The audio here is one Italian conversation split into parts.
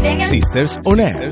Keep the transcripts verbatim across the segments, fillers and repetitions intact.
Vegan Sisters On Air.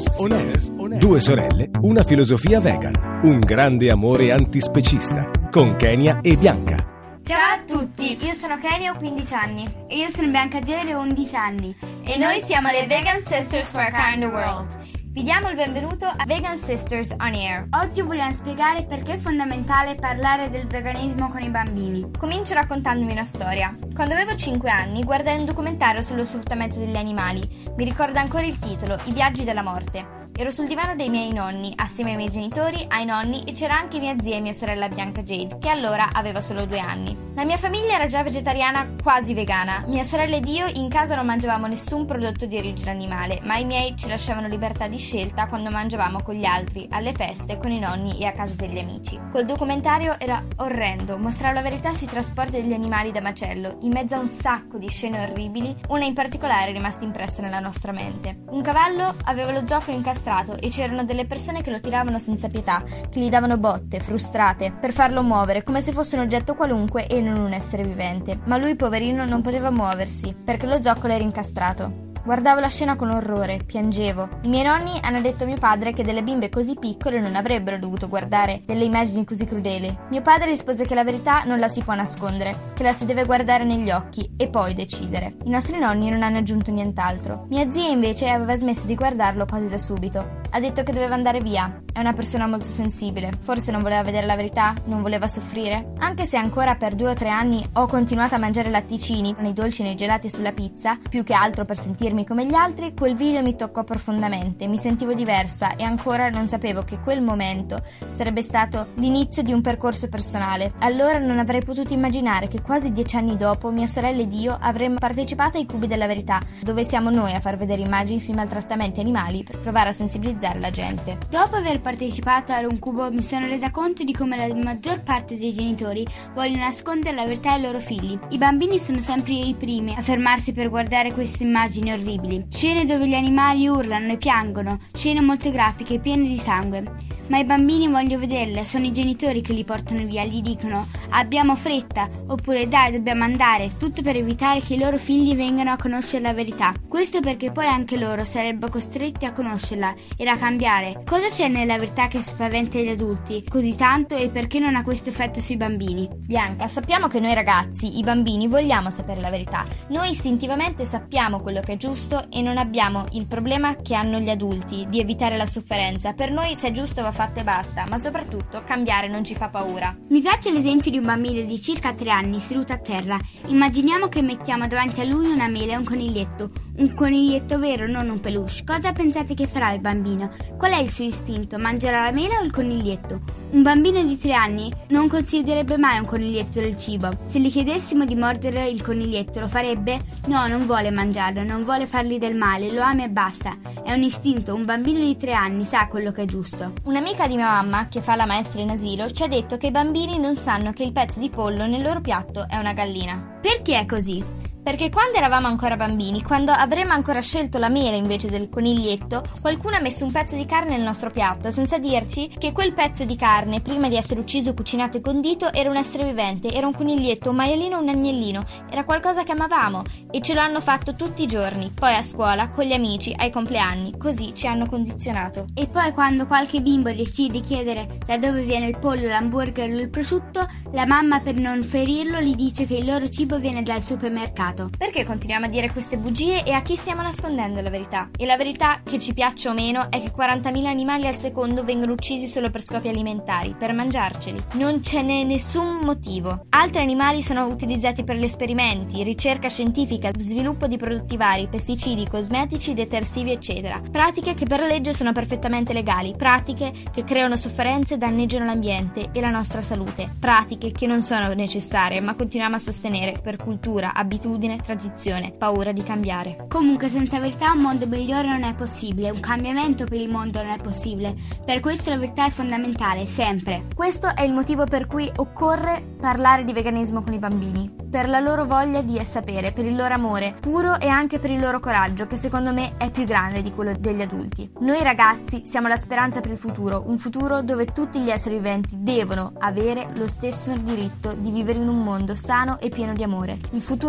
Due sorelle, una filosofia vegan, un grande amore antispecista, con Kenia e Bianca. Ciao a tutti, io sono Kenia, ho quindici anni. E io sono Bianca Geli, ho undici anni. E noi siamo le Vegan Sisters for a Kinder World. Vi diamo il benvenuto a Vegan Sisters On Air. Oggi vogliamo spiegare perché è fondamentale parlare del veganesimo con i bambini. Comincio raccontandovi una storia. Quando avevo cinque anni guardai un documentario sullo sfruttamento degli animali. Mi ricordo ancora il titolo, I viaggi della morte. Ero sul divano dei miei nonni, assieme ai miei genitori, ai nonni, e c'era anche mia zia e mia sorella Bianca Jade, che allora aveva solo due anni. La mia famiglia era già vegetariana, quasi vegana. Mia sorella ed io in casa non mangiavamo nessun prodotto di origine animale, ma i miei ci lasciavano libertà di scelta quando mangiavamo con gli altri, alle feste, con i nonni e a casa degli amici. Quel documentario era orrendo, mostrava la verità sui trasporti degli animali da macello, in mezzo a un sacco di scene orribili, una in particolare è rimasta impressa nella nostra mente. Un cavallo aveva lo zoccolo incastrato e c'erano delle persone che lo tiravano senza pietà, che gli davano botte, frustrate, per farlo muovere come se fosse un oggetto qualunque e non un essere vivente. Ma lui, poverino, non poteva muoversi, perché lo zoccolo era incastrato. Guardavo la scena con orrore, piangevo. I miei nonni hanno detto a mio padre che delle bimbe così piccole non avrebbero dovuto guardare delle immagini così crudeli. Mio padre rispose che la verità non la si può nascondere, che la si deve guardare negli occhi e poi decidere. I nostri nonni non hanno aggiunto nient'altro. Mia zia invece aveva smesso di guardarlo quasi da subito. Ha detto che doveva andare via. È una persona molto sensibile. Forse non voleva vedere la verità? Non voleva soffrire? Anche se ancora per due o tre anni ho continuato a mangiare latticini, nei dolci, nei gelati e sulla pizza, più che altro per sentirmi come gli altri, quel video mi toccò profondamente, mi sentivo diversa e ancora non sapevo che quel momento sarebbe stato l'inizio di un percorso personale. Allora non avrei potuto immaginare che quasi dieci anni dopo mia sorella ed io avremmo partecipato ai Cubi della Verità, dove siamo noi a far vedere immagini sui maltrattamenti animali per provare a sensibilizzare la gente. Dopo aver partecipato ad un cubo mi sono resa conto di come la maggior parte dei genitori vogliono nascondere la verità ai loro figli. I bambini sono sempre i primi a fermarsi per guardare queste immagini orribili. Scene dove gli animali urlano e piangono, scene molto grafiche e piene di sangue. Ma i bambini vogliono vederle, sono i genitori che li portano via, gli dicono abbiamo fretta, oppure dai dobbiamo andare, tutto per evitare che i loro figli vengano a conoscere la verità. Questo perché poi anche loro sarebbero costretti a conoscerla e a cambiare. Cosa c'è nella verità che spaventa gli adulti così tanto e perché non ha questo effetto sui bambini? Bianca, sappiamo che noi ragazzi, i bambini, vogliamo sapere la verità. Noi istintivamente sappiamo quello che è giusto e non abbiamo il problema che hanno gli adulti di evitare la sofferenza. Per noi se è giusto va fatto e basta, ma soprattutto cambiare non ci fa paura. Mi piace l'esempio di un bambino di circa tre anni seduto a terra. Immaginiamo che mettiamo davanti a lui una mela e un coniglietto. Un coniglietto vero, non un peluche. Cosa pensate che farà il bambino? Qual è il suo istinto? Mangerà la mela o il coniglietto? Un bambino di tre anni non considererebbe mai un coniglietto del cibo. Se gli chiedessimo di mordere il coniglietto, lo farebbe? No, non vuole mangiarlo, non vuole fargli del male, lo ama e basta. È un istinto, un bambino di tre anni sa quello che è giusto. Un'amica di mia mamma, che fa la maestra in asilo, ci ha detto che i bambini non sanno che il pezzo di pollo nel loro piatto è una gallina. Perché è così? Perché quando eravamo ancora bambini, quando avremmo ancora scelto la mela invece del coniglietto, qualcuno ha messo un pezzo di carne nel nostro piatto, senza dirci che quel pezzo di carne, prima di essere ucciso, cucinato e condito, era un essere vivente, era un coniglietto, un maialino o un agnellino, era qualcosa che amavamo e ce lo hanno fatto tutti i giorni, poi a scuola, con gli amici, ai compleanni, così ci hanno condizionato. E poi quando qualche bimbo decide di chiedere da dove viene il pollo, l'hamburger o il prosciutto, la mamma per non ferirlo gli dice che il loro cibo viene dal supermercato. Perché continuiamo a dire queste bugie e a chi stiamo nascondendo la verità? E la verità, che ci piaccia o meno, è che quarantamila animali al secondo vengono uccisi solo per scopi alimentari, per mangiarceli. Non ce n'è nessun motivo. Altri animali sono utilizzati per gli esperimenti, ricerca scientifica, sviluppo di prodotti vari, pesticidi, cosmetici, detersivi, eccetera. Pratiche che per legge sono perfettamente legali, pratiche che creano sofferenze e danneggiano l'ambiente e la nostra salute. Pratiche che non sono necessarie, ma continuiamo a sostenere per cultura, abitudine, tradizione, paura di cambiare. Comunque senza verità un mondo migliore non è possibile, un cambiamento per il mondo non è possibile. Per questo la verità è fondamentale, sempre. Questo è il motivo per cui occorre parlare di veganesimo con i bambini, per la loro voglia di sapere, per il loro amore puro e anche per il loro coraggio, che secondo me è più grande di quello degli adulti. Noi ragazzi siamo la speranza per il futuro, un futuro dove tutti gli esseri viventi devono avere lo stesso diritto di vivere in un mondo sano e pieno di amore. Il futuro che voleva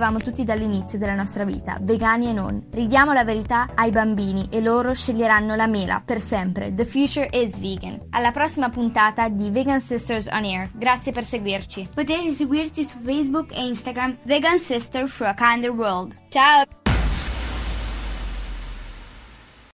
volevamo tutti dall'inizio della nostra vita, vegani e non. Ridiamo la verità ai bambini e loro sceglieranno la mela per sempre. The future is vegan. Alla prossima puntata di Vegan Sisters on Air. Grazie per seguirci. Potete seguirci su Facebook e Instagram Vegan Sisters for a Kinder World. Ciao!